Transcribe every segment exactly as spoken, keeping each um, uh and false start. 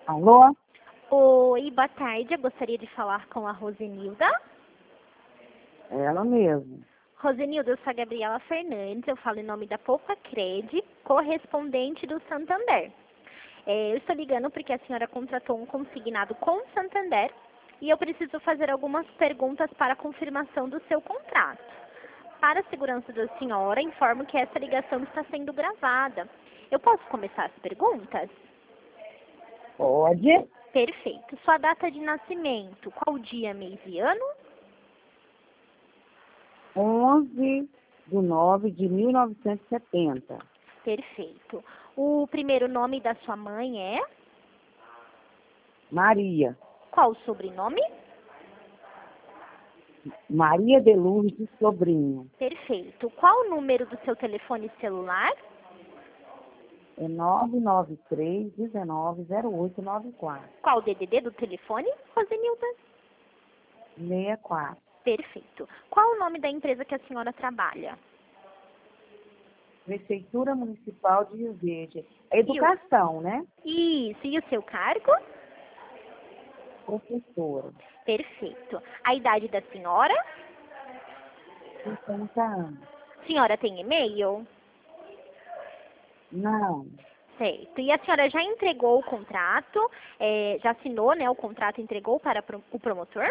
Alô? Oi, boa tarde. Eu gostaria de falar com a Rosenilda. Ela mesmo. Rosenilda, eu sou a Gabriela Fernandes, eu falo em nome da Poupa Cred, correspondente do Santander. É, eu estou ligando porque a senhora contratou um consignado com o Santander e eu preciso fazer algumas perguntas para a confirmação do seu contrato. Para a segurança da senhora, informo que essa ligação está sendo gravada. Eu posso começar as perguntas? Pode? Perfeito. Sua data de nascimento, qual dia, mês e ano? onze de nove de mil novecentos e setenta. Perfeito. O primeiro nome da sua mãe é? Maria. Qual o sobrenome? Maria de Lourdes Sobrinho. Perfeito. Qual o número do seu telefone celular? É nove nove três, um nove, zero oito nove quatro. Qual o D D D do telefone, Rosenilda? sessenta e quatro. Perfeito. Qual o nome da empresa que a senhora trabalha? Prefeitura Municipal de Rio Verde. Educação, né? Isso. E o seu cargo? Professora. Perfeito. A idade da senhora? sessenta anos. A senhora tem e-mail? Não. Certo. E a senhora já entregou o contrato, é, já assinou, né, o contrato e entregou para pro- o promotor?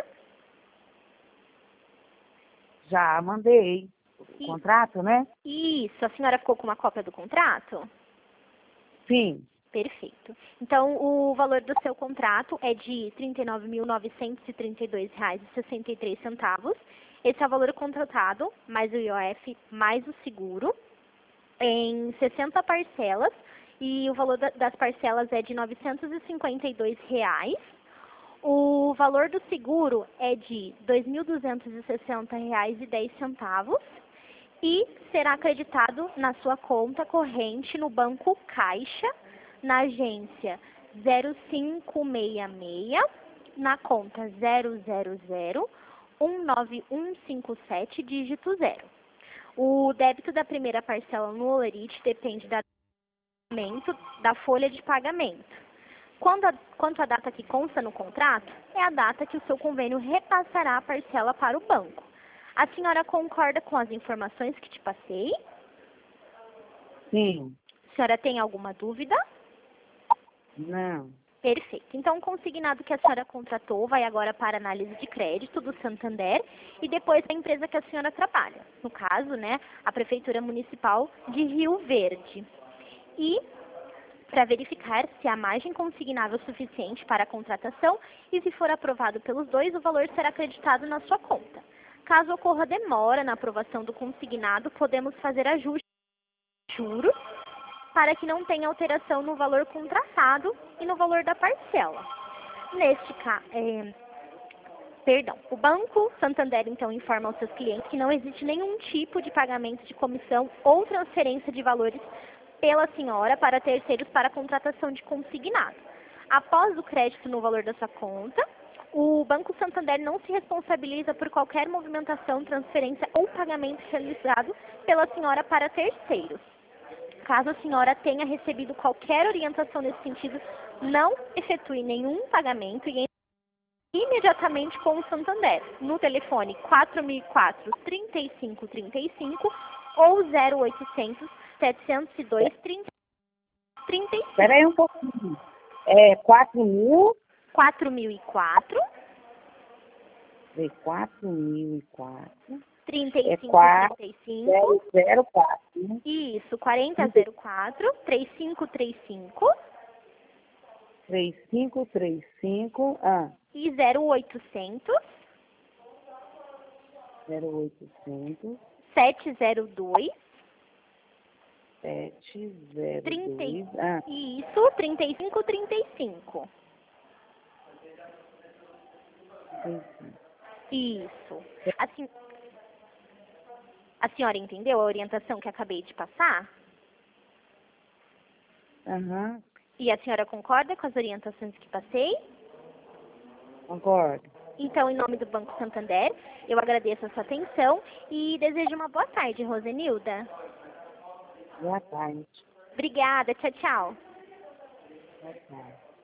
Já mandei o E- contrato, né? Isso. A senhora ficou com uma cópia do contrato? Sim. Perfeito. Então, o valor do seu contrato é de trinta e nove mil novecentos e trinta e dois reais e sessenta e três centavos. Esse é o valor contratado, mais o I O F, mais o seguro, em sessenta parcelas. E o valor da- das parcelas é de novecentos e cinquenta e dois reais. O valor do seguro é de dois mil duzentos e sessenta reais e dez centavos. E será acreditado na sua conta corrente no Banco Caixa, na agência zero cinco seis seis, na conta zero zero zero, um nove um cinco sete, dígito zero. O débito da primeira parcela no Olerite depende da, da folha de pagamento. Quando a, quanto à data que consta no contrato, é a data que o seu convênio repassará a parcela para o banco. A senhora concorda com as informações que te passei? Sim. A senhora tem alguma dúvida? Não. Perfeito. Então, o consignado que a senhora contratou vai agora para análise de crédito do Santander e depois da empresa que a senhora trabalha. No caso, né, a Prefeitura Municipal de Rio Verde. E para verificar se há margem consignável suficiente para a contratação e se for aprovado pelos dois, o valor será acreditado na sua conta. Caso ocorra demora na aprovação do consignado, podemos fazer ajustes de juros para que não tenha alteração no valor contratado e no valor da parcela. Neste caso, é, perdão, o Banco Santander então informa aos seus clientes que não existe nenhum tipo de pagamento de comissão ou transferência de valores pela senhora para terceiros para a contratação de consignado. Após o crédito no valor da sua conta, o Banco Santander não se responsabiliza por qualquer movimentação, transferência ou pagamento realizado pela senhora para terceiros. Caso a senhora tenha recebido qualquer orientação nesse sentido, não efetue nenhum pagamento e entre imediatamente com o Santander, no telefone quatro mil e quatro, trinta e cinco trinta e cinco ou zero oitocentos, setecentos e dois, trinta e cinco. Espera aí um pouquinho. É quatro mil? quatro mil e quatro, É quatro mil e quatro. trinta e É cinco quatro trinta e zero cinco. zero quatro, né? Isso, quarenta zero quatro, trinta e cinco trinta e cinco três cinco três cinco, ah, e zero oitocentos, zero oitocentos, sete zero dois, sete zero trinta e- dois, ah, isso, trinta e cinco trinta e cinco. trinta e cinco. Isso. Assim, a senhora entendeu a orientação que acabei de passar? Aham, E a senhora concorda com as orientações que passei? concordo. Então, em nome do Banco Santander, eu agradeço a sua atenção e desejo uma boa tarde, Rosenilda. Boa tarde. Obrigada, tchau, tchau. Boa tarde.